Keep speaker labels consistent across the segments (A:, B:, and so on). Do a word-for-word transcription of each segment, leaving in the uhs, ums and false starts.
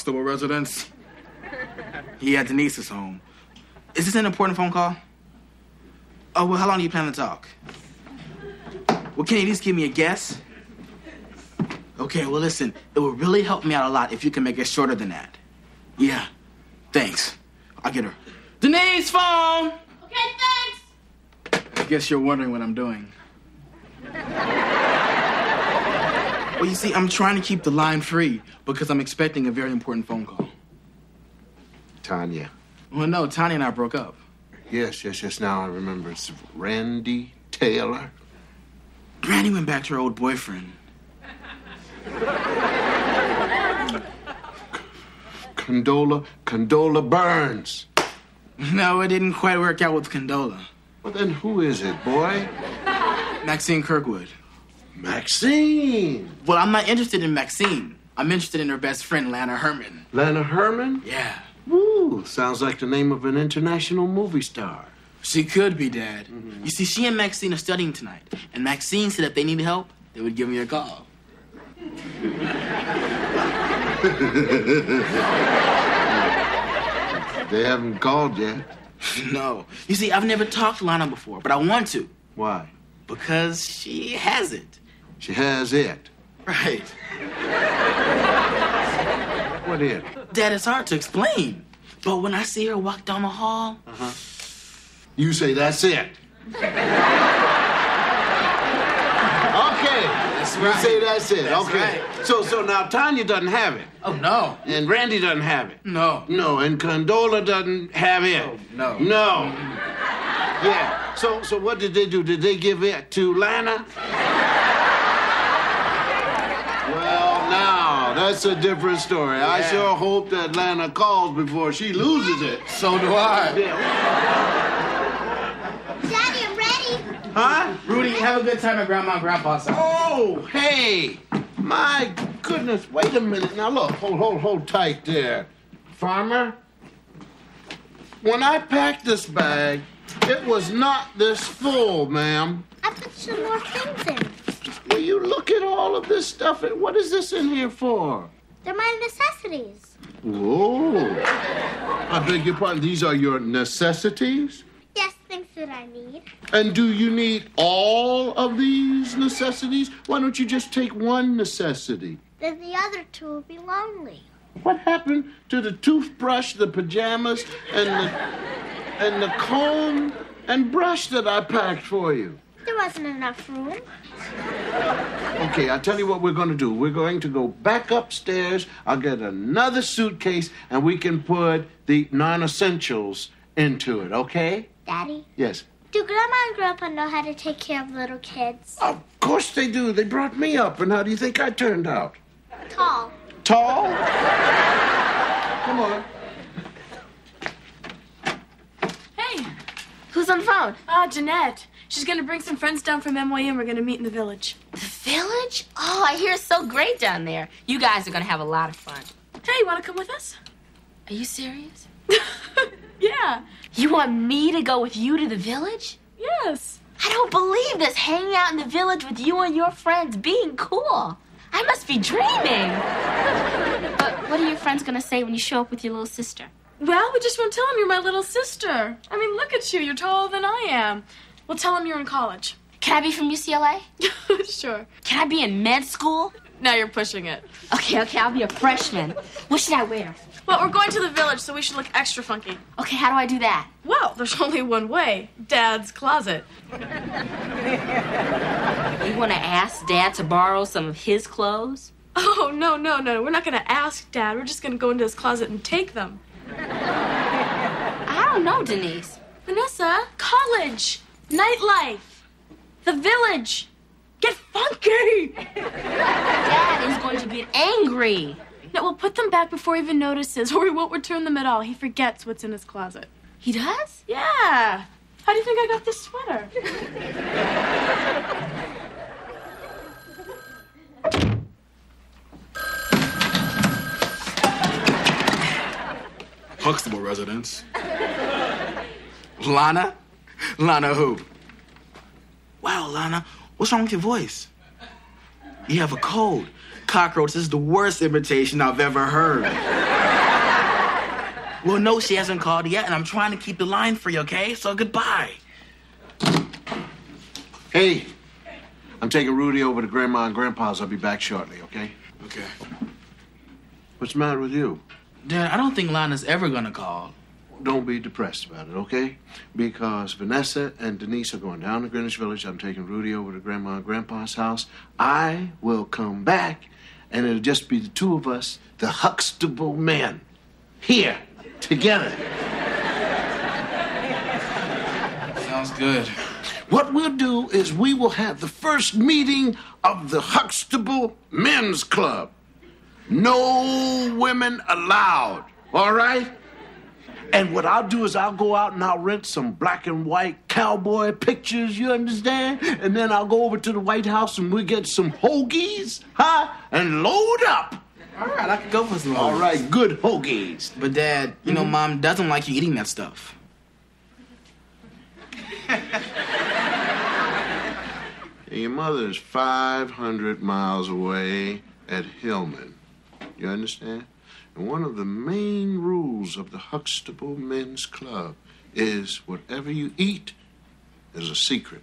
A: Huxtable residence. Yeah, Denise is home. Is this an important phone call? Oh, well, how long do you plan to talk? Well, can you at least give me a guess? Okay, well, listen, it would really help me out a lot if you can make it shorter than that. Yeah, thanks. I'll get her. Denise, phone!
B: Okay, thanks!
A: I guess you're wondering what I'm doing. Well, you see, I'm trying to keep the line free because I'm expecting a very important phone call.
C: Tanya.
A: Well, no, Tanya and I broke up.
C: Yes, yes, yes, now I remember. It's Randy Taylor.
A: Randy went back to her old boyfriend.
C: Condola, Condola Burns.
A: No, it didn't quite work out with Condola.
C: Well, then who is it, boy?
A: Maxine Kirkwood.
C: Maxine!
A: Well, I'm not interested in Maxine. I'm interested in her best friend, Lana Herman.
C: Lana Herman?
A: Yeah.
C: Woo, sounds like the name of an international movie star.
A: She could be, Dad.
C: Mm-hmm.
A: You see, she and Maxine are studying tonight. And Maxine said if they needed help, they would give me a call.
C: They haven't called yet.
A: No. You see, I've never talked to Lana before, but I want to.
C: Why?
A: Because she has it.
C: She has it.
A: Right.
C: What is?
A: Dad, it's hard to explain. But when I see her walk down the hall...
C: Uh-huh. You say that's it. Okay.
A: That's right.
C: You say that's it.
A: That's
C: okay.
A: right.
C: So so now Tanya doesn't have it.
A: Oh, no.
C: And Randy doesn't have it.
A: No.
C: No, and Condola doesn't have it.
A: Oh, no.
C: No. Yeah. So so what did they do? Did they give it to Lana? Well, now, that's a different story. Yeah. I sure hope that Lana calls before she loses it.
A: So do I.
C: Yeah.
B: Daddy, I'm ready.
C: Huh?
A: Rudy, have a good time at Grandma and Grandpa's house.
C: Oh, hey. My goodness. Wait a minute. Now, look. Hold, hold, hold tight there. Farmer, when I packed this bag, it was not this full, ma'am.
B: I put some more things in.
C: Will you look at all of this stuff? What is this in here for?
B: They're my necessities.
C: Whoa. I beg your pardon. These are your necessities?
B: Yes, things that I need.
C: And do you need all of these necessities? Why don't you just take one necessity?
B: Then the other two will be lonely.
C: What happened to the toothbrush, the pajamas, and the and the comb and brush that I packed for you?
B: There wasn't enough room.
C: Okay, I'll tell you what we're going to do. We're going to go back upstairs. I'll get another suitcase, and we can put the non-essentials into it, okay?
B: Daddy?
C: Yes.
B: Do Grandma and Grandpa know how to take care of little kids?
C: Of course they do. They brought me up, and how do you think I turned out?
B: Tall.
C: Tall? Come on.
D: Hey, who's on the phone? Ah, Jeanette. She's going to bring some friends down from M Y U and we're going to meet in the village.
E: The village? Oh, I hear it's so great down there. You guys are going to have a lot of fun.
D: Hey, you want to come with us?
E: Are you serious?
D: Yeah.
E: You want me to go with you to the village?
D: Yes.
E: I don't believe this, hanging out in the village with you and your friends, being cool. I must be dreaming. But what are your friends going to say when you show up with your little sister?
D: Well, we just won't tell them you're my little sister. I mean, look at you. You're taller than I am. We'll tell them you're in college.
E: Can I be from U C L A?
D: Sure.
E: Can I be in med school?
D: Now you're pushing it.
E: Okay, okay, I'll be a freshman. What should I wear?
D: Well, we're going to the village, so we should look extra funky.
E: Okay, how do I do that?
D: Well, there's only one way. Dad's closet.
E: You want to ask Dad to borrow some of his clothes?
D: Oh, no, no, no. We're not going to ask Dad. We're just going to go into his closet and take them.
E: I don't know, Denise.
D: Vanessa, college, nightlife, the village. Get funky!
E: Dad is going to get angry.
D: No, we'll put them back before he even notices, or we won't return them at all. He forgets what's in his closet.
E: He does?
D: Yeah. How do you think I got this sweater?
A: Huxtable residence. Lana? Lana who? Wow, Lana, what's wrong with your voice? You have a cold. Cockroach, this is the worst imitation I've ever heard. Well, no, she hasn't called yet, and I'm trying to keep the line free, okay? So goodbye.
C: Hey, I'm taking Rudy over to Grandma and Grandpa's. I'll be back shortly, okay?
A: Okay.
C: What's the matter with you?
A: Dad, I don't think Lana's ever gonna call.
C: Don't be depressed about it, okay? Because Vanessa and Denise are going down to Greenwich Village. I'm taking Rudy over to Grandma and Grandpa's house. I will come back, and it'll just be the two of us, the Huxtable men, here, together.
A: Sounds good.
C: What we'll do is we will have the first meeting of the Huxtable Men's Club. No women allowed, all right? And what I'll do is I'll go out and I'll rent some black and white cowboy pictures, you understand? And then I'll go over to the White House and we'll get some hoagies, huh? And load up.
A: All right, I can go for some.
C: All right, good hoagies.
A: But Dad, you know, Mom doesn't like you eating that stuff.
C: Your mother's five hundred miles away at Hillman. You understand? And one of the main rules of the Huxtable Men's Club is whatever you eat is a secret.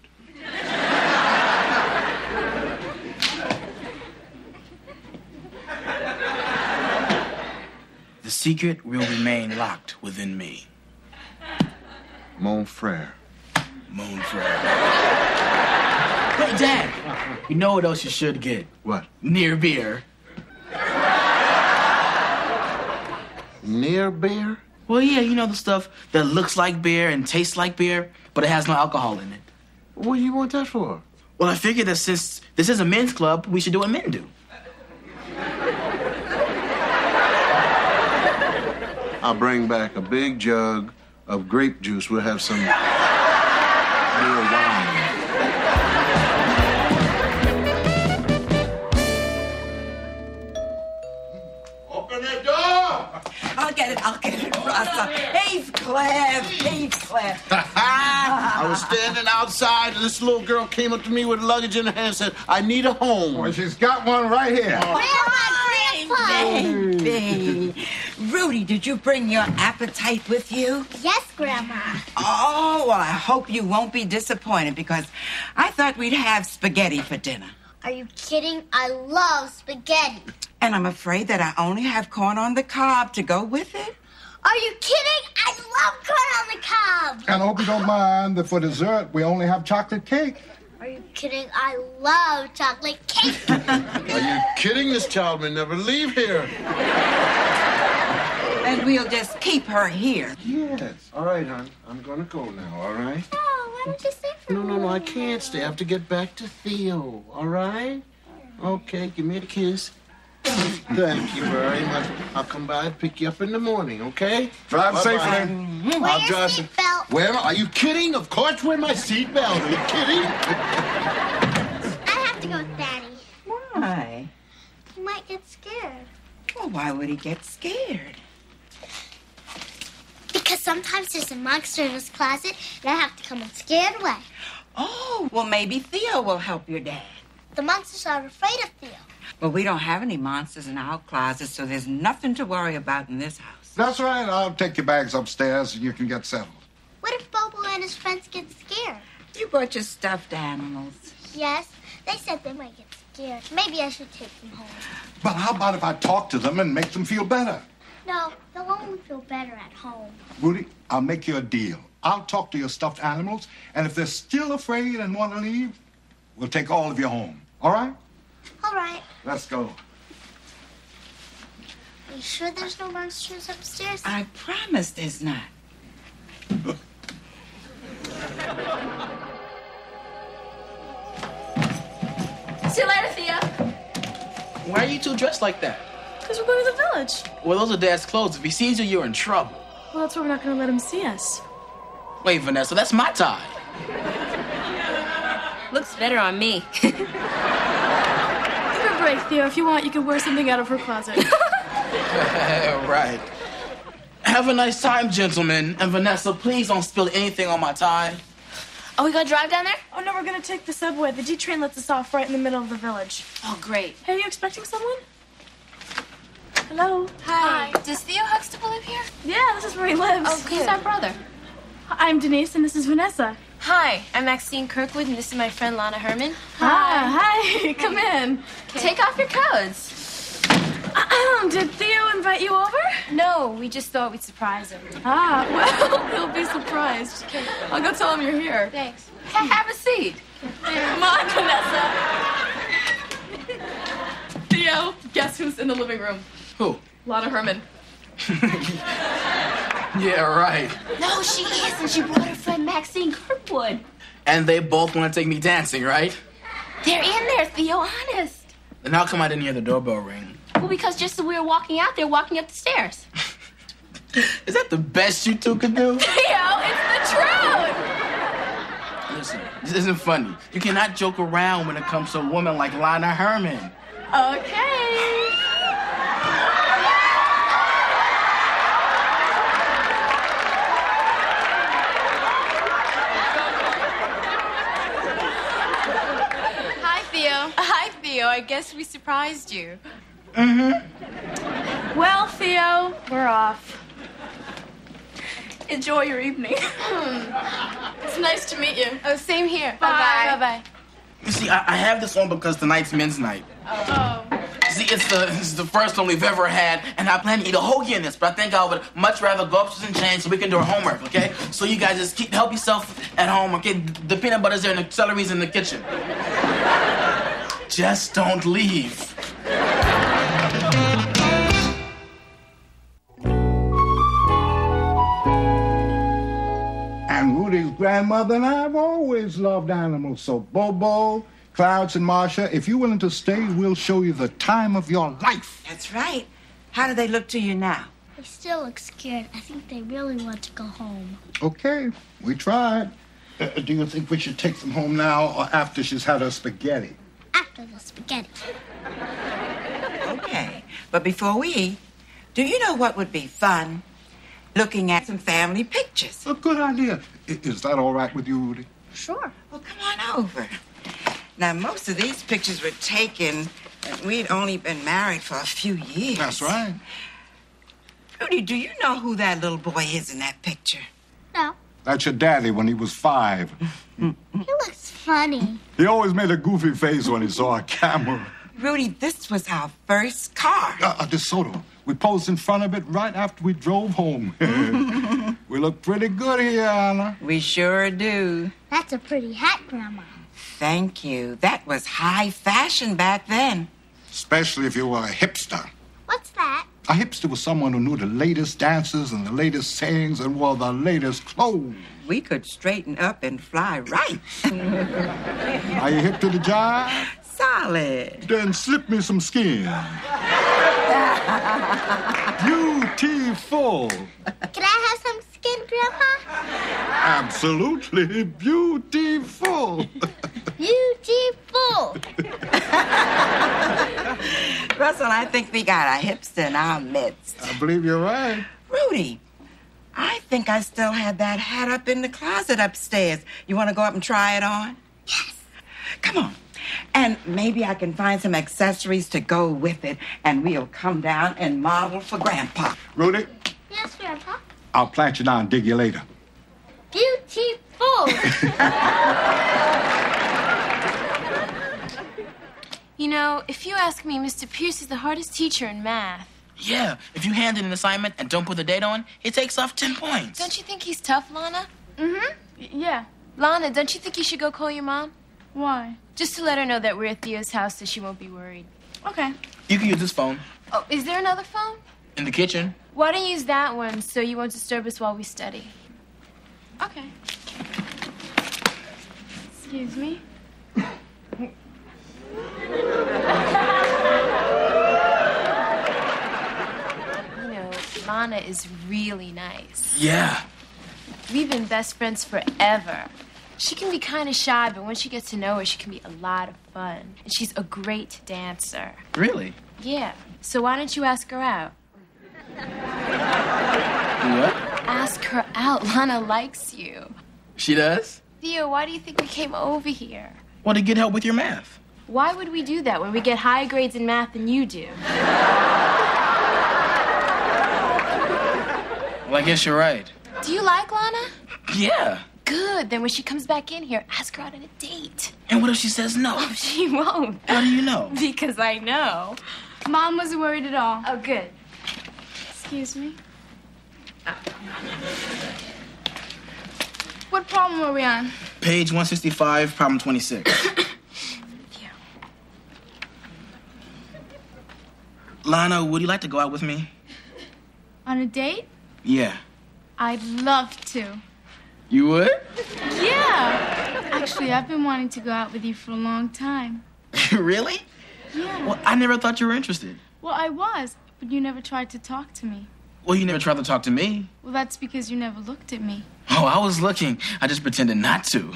A: The secret will remain locked within me.
C: Mon frere.
A: Mon frere. Hey, Dad, you know what else you should get?
C: What?
A: Near beer.
C: Near beer?
A: Well, yeah, you know the stuff that looks like beer and tastes like beer, but it has no alcohol in it.
C: What do you want that for?
A: Well, I figured that since this is a men's club, we should do what men do.
C: I'll bring back a big jug of grape juice. We'll have some real wine. Open the door!
F: I'll get it, I'll get it, Russell. Heathcliff, Heathcliff.
C: I was standing outside, and this little girl came up to me with luggage in her hand and said, I need a home.
G: Well, she's got one right here.
F: Baby. Rudy, did you bring your appetite with you?
B: Yes, Grandma.
F: Oh, well, I hope you won't be disappointed because I thought we'd have spaghetti for dinner.
B: Are you kidding? I love spaghetti.
F: And I'm afraid that I only have corn on the cob to go with it.
B: Are you kidding? I love corn on the cob.
G: And I hope you don't mind that for dessert, we only have chocolate cake.
B: Are you kidding? I love chocolate cake.
C: Are you kidding? This child may never leave here.
F: And we'll just keep her here.
C: Yes. All right, hon. I'm going to go now, all right?
B: No, why don't you stay for
C: No, no, no, I can't stay. I have to get back to Theo, all right? Okay, give me a kiss. Thank you very much. I'll come by and pick you up in the morning, okay?
G: Drive
C: Bye-bye.
G: safely.
B: Wear
C: I'll
B: your
C: drive.
B: seatbelt.
C: Where? Are you kidding? Of course, wear my seatbelt. Are you kidding?
B: I have to go with Daddy.
F: Why?
B: He might get scared.
F: Well, why would he get scared?
B: Because sometimes there's a monster in his closet, and I have to come and scare it away.
F: Oh, well, maybe Theo will help your dad.
B: The monsters are afraid of Theo.
F: Well, we don't have any monsters in our closet, so there's nothing to worry about in this house.
G: That's right. I'll take your bags upstairs and you can get settled.
B: What if Bobo and his friends get scared?
F: You brought your stuffed animals.
B: Yes, they said they might get scared. Maybe I should take them home.
G: But how about if I talk to them and make them feel better?
B: No, they'll only feel better at home.
G: Rudy, I'll make you a deal. I'll talk to your stuffed animals, and if they're still afraid and want to leave, we'll take all of you home. All right?
B: All right.
G: Let's go.
B: Are you sure there's no monsters upstairs?
F: I promise there's not.
D: See you later, Thea.
A: Why are you two dressed like that?
D: Because we're going to the village.
A: Well, those are Dad's clothes. If he sees you, you're in trouble.
D: Well, that's why we're not going to let him see us.
A: Wait, Vanessa, that's my tie.
E: Looks better on me.
D: Give her a break, Theo. If you want, you can wear something out of her closet.
A: Right. Have a nice time, gentlemen. And Vanessa, please don't spill anything on my tie.
E: Are we going to drive down there?
D: Oh, no, we're going to take the subway. The D train lets us off right in the middle of the village.
E: Oh, great.
D: Hey, are you expecting someone? Hello.
E: Hi. Does Theo Huxtable live here?
D: Yeah, this is where he lives.
E: Oh, he's our brother.
D: I'm Denise, and this is Vanessa.
E: Hi, I'm Maxine Kirkwood, and this is my friend Lana Herman.
D: Hi. Hi. Come in.
E: Take off your coats.
D: Did Theo invite you over?
E: No, we just thought we'd surprise him.
D: Ah, well, he'll be surprised. I'll go tell him you're here.
E: Thanks.
D: Ha- have a seat. Come on, Vanessa. Theo, guess who's in the living room?
A: Who?
D: Lana Herman.
A: Yeah, right.
E: No, she is, and she brought her friend Maxine Kirkwood.
A: And they both want to take me dancing, right?
E: They're in there, Theo, honest.
A: Then how come I didn't hear the doorbell ring?
E: Well, because just as we were walking out, they're walking up the stairs.
A: Is that the best you two could do?
E: Theo, it's the truth!
A: Listen, this isn't funny. You cannot joke around when it comes to a woman like Lana Herman.
D: Okay.
E: Hi, Theo. I guess we surprised you.
A: Mm-hmm.
D: Well, Theo, we're off. Enjoy your evening. It's nice to meet you.
E: Oh, same here.
D: Bye.
E: Bye-bye.
A: You see, I, I have this on because tonight's men's night.
D: Oh.
A: See, it's the it's the first one we've ever had, and I plan to eat a hoagie in this, but I think I would much rather go upstairs and change so we can do our homework, okay? So you guys just keep help yourself at home, okay? The peanut butter's there and the celery's in the kitchen. Just don't leave.
G: And Rudy's grandmother and I have always loved animals. So Bobo, Clouds, and Marcia, if you're willing to stay, we'll show you the time of your life.
F: That's right. How do they look to you now?
B: They still look scared. I think they really want to go home.
G: Okay, we tried. Uh, do you think we should take them home now or after she's had her spaghetti?
B: After the spaghetti.
F: Okay. But before we eat, do you know what would be fun? Looking at some family pictures.
G: A good idea. I- Is that all right with you, Rudy?
F: Sure. Well, come on over. Now, most of these pictures were taken and we'd only been married for a few years.
G: That's right.
F: Rudy, do you know who that little boy is in that picture?
B: No.
G: That's your daddy when he was five.
B: He looks funny.
G: He always made a goofy face when he saw a camera.
F: Rudy, this was our first car.
G: Uh, uh, DeSoto. We posed in front of it right after we drove home. We look pretty good here, Anna.
F: We sure do.
B: That's a pretty hat, Grandma.
F: Thank you. That was high fashion back then.
G: Especially if you were a hipster.
B: What's that?
G: A hipster was someone who knew the latest dances and the latest sayings and wore the latest clothes.
F: We could straighten up and fly right.
G: Are you hip to the job?
F: Solid.
G: Then slip me some skin. Beautiful.
B: Can I have some skin, Grandpa?
G: Absolutely beautiful.
B: Beautiful.
F: Russell, I think we got a hipster in our midst.
G: I believe you're right.
F: Rudy, I think I still had that hat up in the closet upstairs. You want to go up and try it on?
B: Yes.
F: Come on. And maybe I can find some accessories to go with it, and we'll come down and model for Grandpa.
G: Rudy,
B: Yes, Grandpa.
G: I'll plant you down and dig you later.
B: Beautiful.
E: You know, if you ask me, Mister Pierce is the hardest teacher in math.
A: Yeah, if you hand in an assignment and don't put the date on, he takes off ten points.
E: Don't you think he's tough, Lana?
D: Mm-hmm. Y- yeah.
E: Lana, don't you think you should go call your mom?
D: Why?
E: Just to let her know that we're at Theo's house so she won't be worried.
D: Okay.
A: You can use this phone
E: Oh, is there another phone?
A: in the kitchen.
E: Why don't you use that one so you won't disturb us while we study?
D: Okay. Excuse me.
E: You know, Lana is really nice.
A: Yeah.
E: We've been best friends forever. She can be kind of shy, but when she gets to know her, she can be a lot of fun. And she's a great dancer.
A: Really?
E: Yeah. So why don't you ask her out?
A: What?
E: Ask her out. Lana likes you.
A: She does?
E: Theo, why do you think we came over here?
A: Well, to get help with your math.
E: Why would we do that when we get higher grades in math than you do?
A: Well, I guess you're right.
D: Do you like Lana?
A: Yeah.
D: Good. Then when she comes back in here, ask her out on a date.
A: And what if she says no?
D: Oh, she won't.
A: How do you know?
D: Because I know. Mom wasn't worried at all. Oh, good. Excuse me. Oh. What problem were we on?
A: Page one sixty-five, problem twenty-six. Lana, would you like to go out with me?
D: On a date?
A: Yeah.
D: I'd love to.
A: You would?
D: Yeah. Actually, I've been wanting to go out with you for a long time.
A: Really?
D: Yeah.
A: Well, I never thought you were interested.
D: Well, I was, but you never tried to talk to me.
A: Well, you never tried to talk to me.
D: Well, that's because you never looked at me.
A: Oh, I was looking. I just pretended not to.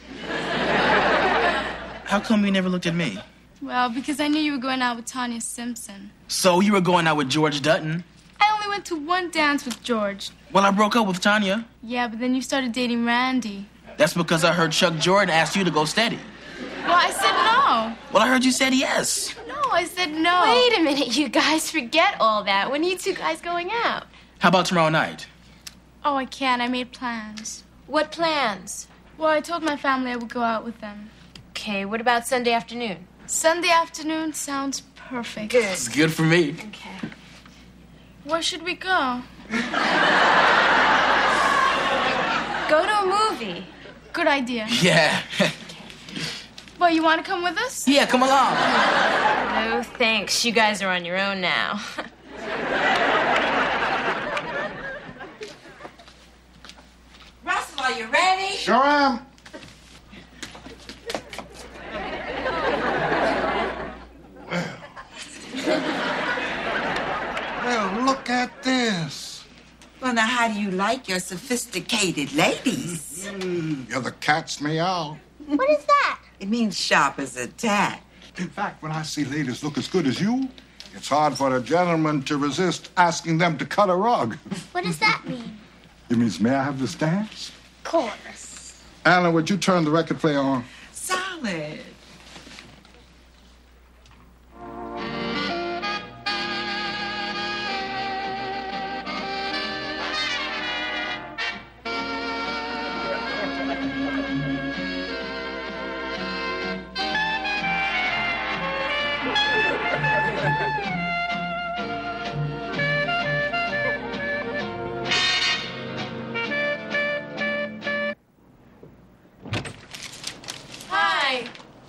A: How come you never looked at me?
D: Well, because I knew you were going out with Tanya Simpson.
A: So you were going out with George Dutton?
D: I only went to one dance with George.
A: Well, I broke up with Tanya.
D: Yeah, but then you started dating Randy.
A: That's because I heard Chuck Jordan ask you to go steady.
D: Well, I said no.
A: Well, I heard you said yes.
D: No, I said no.
E: Wait a minute, you guys. Forget all that. When are you two guys going out?
A: How about tomorrow night?
D: Oh, I can't. I made plans.
E: What plans?
D: Well, I told my family I would go out with them.
E: Okay, what about Sunday afternoon?
D: Sunday afternoon sounds perfect.
E: Good.
A: It's good for me.
E: Okay.
D: Where should we go?
E: Go to a movie.
D: Good idea.
A: Yeah.
D: Well, you want to come with us?
A: Yeah, come along.
E: No, thanks. You guys are on your own now.
F: Russell, are you ready?
G: Sure am. Well, look at this.
F: Well, now, how do you like your sophisticated ladies?
G: Mm, you're the cat's meow.
B: What is that?
F: It means sharp as a tack.
G: In fact, when I see ladies look as good as you, it's hard for a gentleman to resist asking them to cut a rug.
B: What does that mean?
G: It means, may I have this dance?
B: Of course.
G: Alan, would you turn the record player on?
F: Solid.
D: Hi.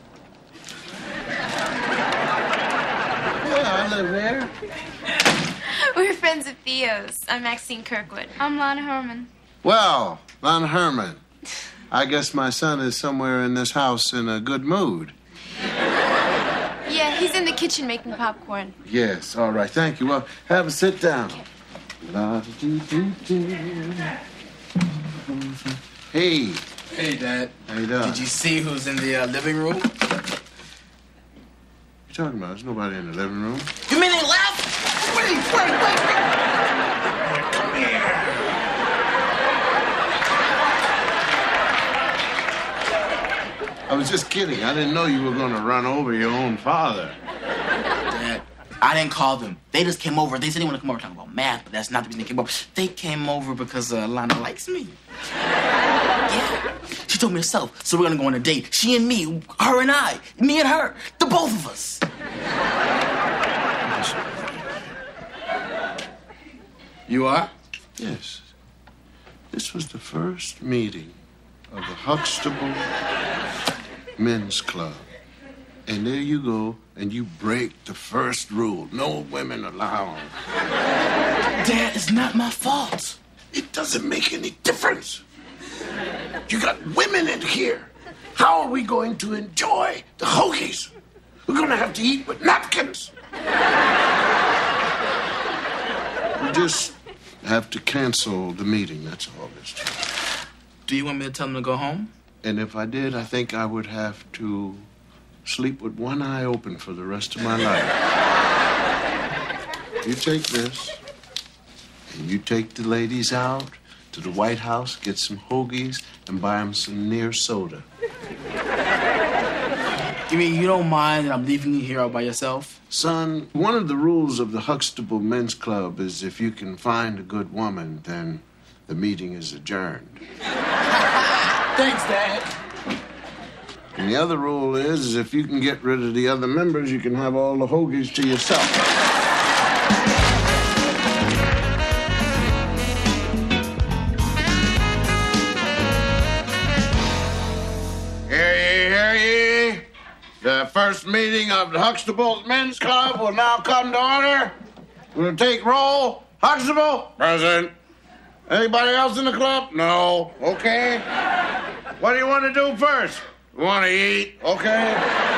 C: Yeah, I live there.
E: We're friends at Theo's. I'm Maxine Kirkwood.
D: I'm Lana Herman.
C: Well, Lon Herman, I guess my son is somewhere in this house in a good mood.
D: Yeah, he's in the kitchen making popcorn.
C: Yes, all right, thank you. Well, have a sit down. La-dee-dee-dee. Hey,
A: Hey, Dad.
C: how you doing?
A: Did you see who's in the uh, living room?
C: What you talking about? There's nobody in the living room.
A: You mean they left? Wait, wait, wait, wait. Come here.
C: I was just kidding. I didn't know you were going to run over your own father.
A: Dad, I didn't call them. They just came over. They said they want to come over and talk about math, but that's not the reason they came over. They came over because uh, Lana likes me. Yeah. She told me herself, so we're going to go on a date. She and me, her and I, me and her, the both of us. You are?
C: Yes. This was the first meeting of the Huxtable Men's Club. And there you go, and you break the first rule. No women allowed.
A: Dad, it's not my fault.
C: It doesn't make any difference. You got women in here. How are we going to enjoy the hoagies? We're going to have to eat with napkins. We just have to cancel the meeting, that's all, mister.
A: Do you want me to tell them to go home?
C: And if I did, I think I would have to sleep with one eye open for the rest of my life. You take this, and you take the ladies out to the White House, get some hoagies, and buy them some near soda.
A: You You mean you don't mind that I'm leaving you here all by yourself?
C: Son, one of the rules of the Huxtable Men's Club is if you can find a good woman, then the meeting is adjourned.
A: Thanks, Dad.
C: And the other rule is, is if you can get rid of the other members, you can have all the hoagies to yourself. Hear ye, hear ye. The first meeting of the Huxtable Men's Club will now come to order. We'll take roll. Huxtable, present. Anybody else in the club? No. Okay. What do you want to do first? We want to eat, okay?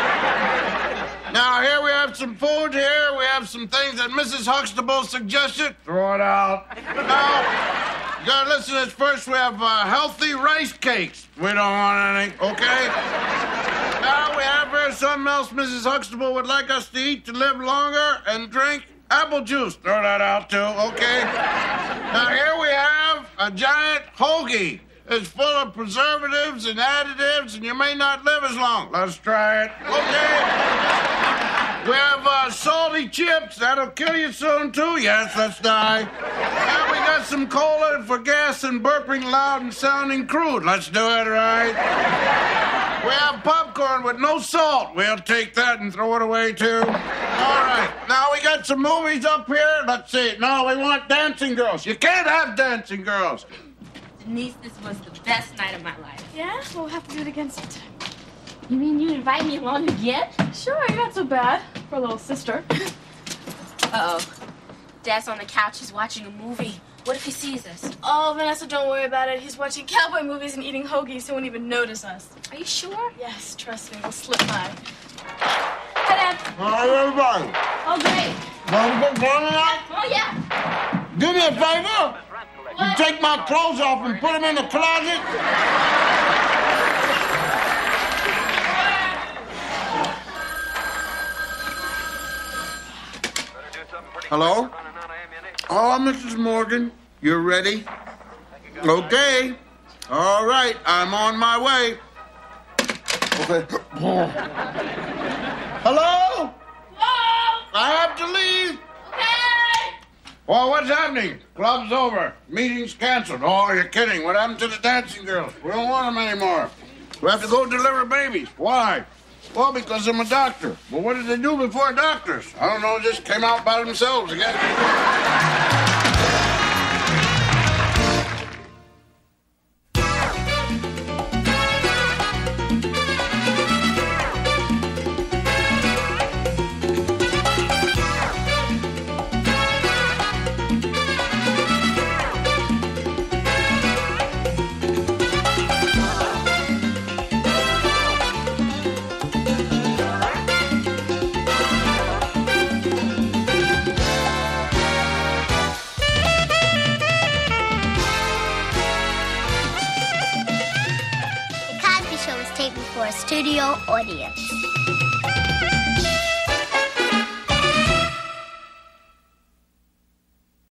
C: Now, here we have some food here. We have some things that Missus Huxtable suggested. Throw it out. Now, you gotta listen to this first. We have uh, healthy rice cakes. We don't want any, okay? Now, we have here something else Missus Huxtable would like us to eat to live longer and drink. Apple juice. Throw that out, too, okay? Now, here we have a giant hoagie. It's full of preservatives and additives, and you may not live as long. Let's try it. Okay. We have uh, salty chips. That'll kill you soon, too. Yes, let's die. Now we got some cola for gas and burping loud and sounding crude. Let's do it, right? We have popcorn with no salt. We'll take that and throw it away, too. All right. Now we got some movies up here. Let's see. No, we want dancing girls. You can't have dancing girls.
E: Denise, this was the best night of my life.
D: Yeah? We'll have to do it again sometime.
E: You mean you invite me along again?
D: Sure, you're not so bad for a little sister.
E: Uh-oh. Dad's on the couch. He's watching a movie. What if he sees us?
D: Oh, Vanessa, don't worry about it. He's watching cowboy movies and eating hoagies, so he won't even notice us.
E: Are you sure?
D: Yes, trust me. We'll slip by. Hi, Dad.
C: Hi, everybody.
E: Oh, great.
C: Want to go down tonight?
E: Oh, yeah.
C: Do me a favor. You take my clothes off and put them in the closet. Hello? Oh, Missus Morgan, you're ready? Okay. All right, I'm on my way. Okay. Hello?
E: Whoa!
C: I have to leave.
E: Okay!
C: Well, what's happening? Club's over. Meeting's canceled. Oh, you're kidding. What happened to the dancing girls? We don't want them anymore. We have to go deliver babies. Why? Well, because I'm a doctor. Well, what did they do before doctors? I don't know. Just came out by themselves again.
B: For a studio audience.